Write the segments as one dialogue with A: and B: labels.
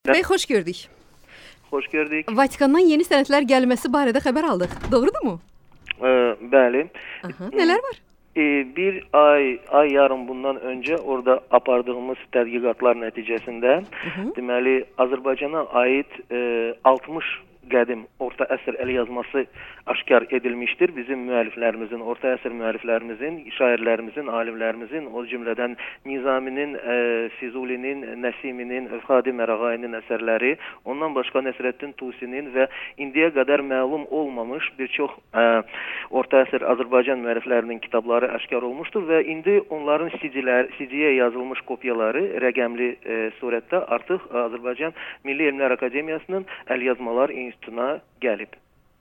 A: Bey, xoş gördük.
B: Xoş gördük.
A: Vatikandan yeni sənədlər gəlməsi barədə xəbər aldıq. Doğrudurmu?
B: Bəli.
A: Nələr var?
B: Bir ay yarım bundan önce orada apardığımız tədqiqatlar nəticəsində deməli Azərbaycana aid 60 qədim orta əsr əl yazması aşkar edilmiştir. Bizim müəlliflərimizin, orta əsr müəlliflərimizin, şairlərimizin, alimlərimizin, o cümlədən Nizaminin, Füzulinin, Nəsiminin, Övxadi Mərağayinin əsərləri, ondan başqa Nəsrəddin Tusinin və indiyə qədər məlum olmamış bir çox orta əsr Azərbaycan müəlliflərinin kitabları aşkar olmuşdur və indi onların CD-yə yazılmış kopyaları rəqəmli surətdə artıq Azərbaycan Milli Elmlər Akademiyasının əl yazmalar institutuna gəlib.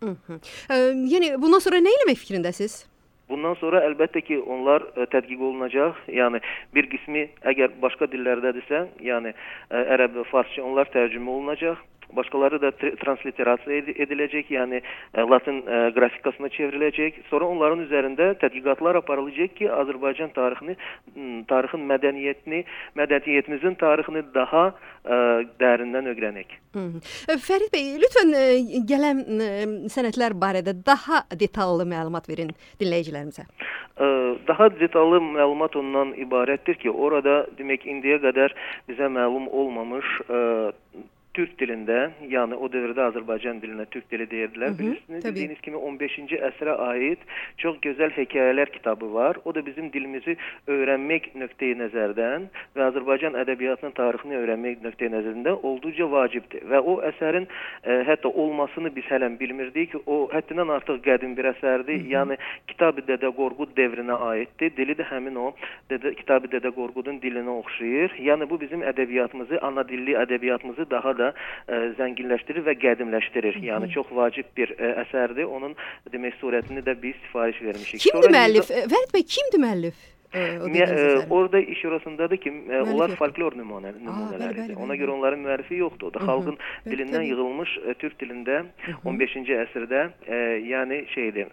A: Yəni bundan sonra nə eləmək fikrindəsiz?
B: Bundan sonra əlbəttə ki, onlar tədqiq olunacaq. Yəni bir qismi əgər başqa dillərdədirsə, yəni ərəb və farsça onlar tərcümə olunacaq. Başqaları da transliterasiya ediləcək, yəni Latin qrafikasına çevriləcək. Sonra onların üzərində tədqiqatlar aparılacaq ki, Azərbaycan tarixin mədəniyyətimizin tarixini daha dərindən öyrənək.
A: Fərid bəy, lütfən gələn sənədlər barədə daha detallı məlumat verin dinləyicilərimizə.
B: Daha detallı məlumat ondan ibarətdir ki, orada demək indiyə qədər bizə məlum olmamış Türk dilində, yəni o dövrdə Azərbaycan dilinə Türk dili deyirdilər. Bilirsiniz, dediyiniz kimi 15-ci əsrə aid çox gözəl hekayələr kitabı var. O da bizim dilimizi öyrənmək nöqteyi nəzərdən və Azərbaycan ədəbiyyatının tarixini öyrənmək nöqteyi nəzərdən olduqca vacibdir. Və o əsərin hətta olmasını biz hələn bilmirdik ki, o həddindən artıq qədim bir əsərdir. Yəni Kitab-ı Dədə Qorqud devrinə aiddir. Dili də həmin o Kitab-ı Dədə Qorqudun dilinə oxşayır. Yəni bu bizim ədəbiyyatımızı, ana dilli ədəbiyyatımızı daha da zənginləşdirir və qədimləşdirir. Yəni çox vacib bir əsərdir. Onun demək surətini də biz sifariş vermişik.
A: Kimdir müəllif? Fərid bəy, kimdir müəllif?
B: Orada iş orasındadır ki, onlar folklor nümunələridir. Ona görə onların müəllifi yoxdur. O da xalqın dilindən yığılmış Türk dilində 15-ci əsrdə yəni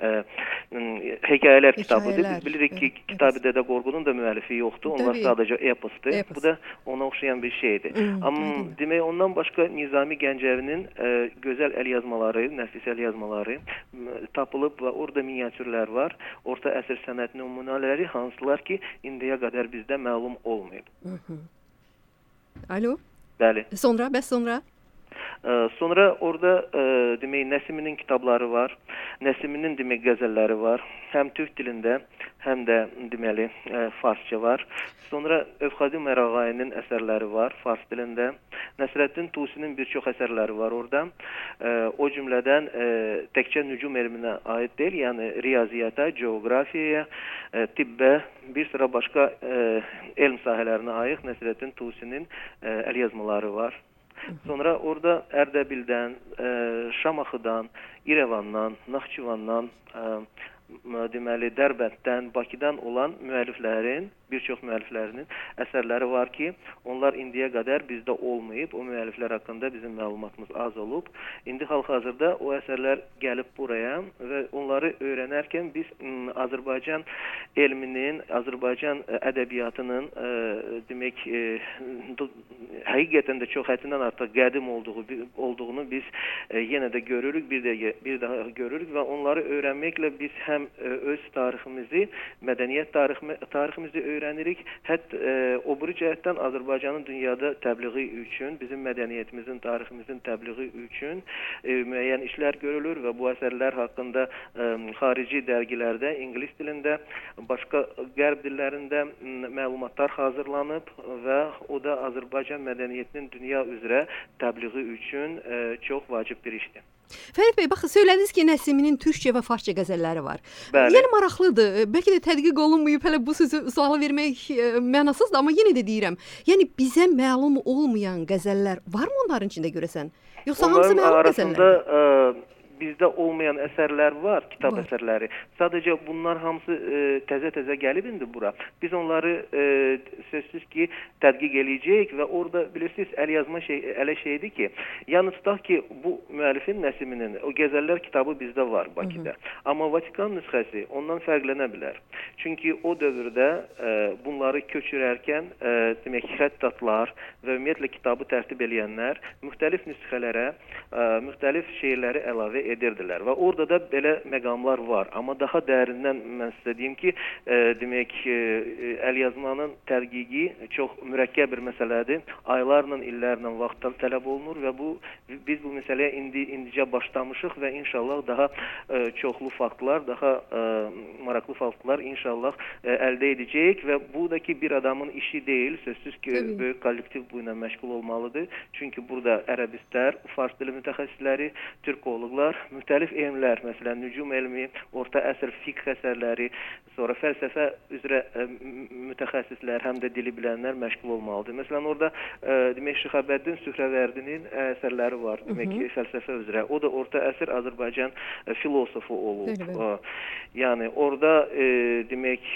B: hekayələr kitabıdır. Biz bilirik ki, Kitab-ı Dədə Qorqudun da müəllifi yoxdur. Onlar sadəcə eposdur. Bu da ona oxşayan bir şeydir. Amma demək ondan başqa Nizami Gəncəvinin gözəl əl yazmaları, nəfis əl yazmaları tapılıb və orada miniatürlər var. Orta əsr sənət nümunələri hansılar ki, indiyə qədər bizdə məlum olmayıb.
A: Alo?
B: Bəli.
A: Sonra, bəs sonra?
B: Sonra orada demək Nəsiminin kitabları var. Nəsiminin demək qəzəlləri var. Həm Türk dilində, həm də deməli farsça var. Sonra Övxadi Mərağayinin əsərləri var fars dilində. Nəsrəddin Tusinin bir çox əsərləri var orada. O cümlədən təkcə nücum elminə aid deyil, yəni riyaziyyata, coğrafiyaya, tibbə, bir sıra başqa elm sahələrinə aid Nəsrəddin Tusinin əl yazmaları var. Sonra orada Ərdəbildən, Şamaxıdan, İrəvandan, Naxçıvandan, deməli Dərbənddən, Bakıdan olan müəlliflərin, bir çox müəlliflərinin əsərləri var ki, onlar indiyə qədər bizdə olmayıb. O müəlliflər haqqında bizim məlumatımız az olub. İndi hal-hazırda o əsərlər gəlib buraya və onları öyrənərkən biz Azərbaycan elminin, Azərbaycan ədəbiyyatının demək həqiqətən də çox həddindən artıq qədim olduğunu biz yenə də görürük, bir daha görürük və onları öyrənməklə biz həm öz tariximizi, mədəniyyət tariximizi öyrənirik. Hətta o biri cəhətdən Azərbaycanın dünyada təbliği üçün, bizim mədəniyyətimizin, tariximizin təbliği üçün müəyyən işlər görülür və bu əsərlər haqqında xarici dərgilərdə, ingilis dilində, başqa qərb dillərində məlumatlar hazırlanıb və o da Azərbaycan mədəniyyətinin dünya üzrə təbliği üçün çox vacib bir işdir.
A: Fərid bəy, baxın, söylədiniz ki, Nəsiminin türkcə və farsça qəzəlləri var.
B: Bəli.
A: Yəni maraqlıdır. Bəlkə də tədqiq olunmayıb, hələ bu sualı vermək mənasızdır, amma yenə də deyirəm. Yəni bizə məlum olmayan qəzəllər varmı onların içində görəsən? Yoxsa hamısı məlum qəzəllərdir?
B: bizdə olmayan əsərlər var, kitab əsərləri. Sadəcə bunlar hamısı təzə-təzə gəlib indi bura. Biz onları sözsüz ki, tədqiq eləyəcəyik və orada bilirsiniz, əlyazma elə şeydir ki, yəni tutaq ki, bu müəllifin Nəsiminin o qəzəllər kitabı bizdə var Bakıda. Amma Vatikan nüsxəsi ondan fərqlənə bilər. Çünki o dövrdə bunları köçürərkən demək xəttatlar və ümumiyyətlə kitabı tərtib eləyənlər müxtəlif nüsxələrə müxtəlif şeyləri əlavə edirdilər və orada da belə məqamlar var. Amma daha dərindən mən sizə deyim ki, demək əlyazmanın tədqiqi çox mürəkkəb bir məsələdir. Aylarla, illərlə vaxt tələb olunur və biz bu məsələyə indicə başlamışıq və inşallah daha çoxlu faktlar, daha maraqlı faktlar inşallah əldə edəcəyik və bu da ki bir adamın işi deyil, sözsüz ki böyük kollektiv bu ilə məşğul olmalıdır. Çünki burada ərəbistlər, fars dili mütəxəssisləri, türkoloqlar, müxtəlif elmlər, məsələn, nücum elmi, orta əsr fiqh əsərləri, sonra fəlsəfə üzrə mütəxəssislər, həm də dili bilənlər məşğul olmalıdır. Məsələn, orada demək Şıxəbəddin Sührəvərdinin əsərləri var, demək ki, fəlsəfə üzrə. O da orta əsr Azərbaycan filosofu olub. Yəni orada demək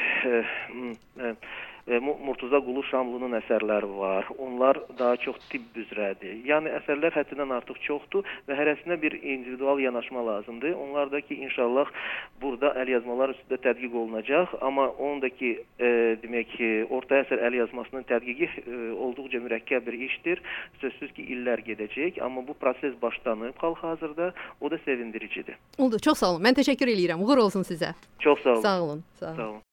B: Murtuza Qulu Şamlının əsərləri var. Onlar daha çox tibb üzrədir. Yəni əsərlər həddindən artıq çoxdur və hərəsinə bir individual yanaşma lazımdır. Onlar da ki inşallah burada əlyazmalar üstündə tədqiq olunacaq. Amma onun da ki demək ki orta əsr əlyazmasının tədqiqi olduqca mürəkkəb bir işdir. Sözsüz ki illər gedəcək. Amma bu proses başlanıb hal-hazırda. O da sevindiricidir.
A: Oldu. Çox sağ olun. Mən təşəkkür edirəm. Uğur olsun sizə.
B: Çox sağ olun.
A: Sağ olun.
B: Sağ olun.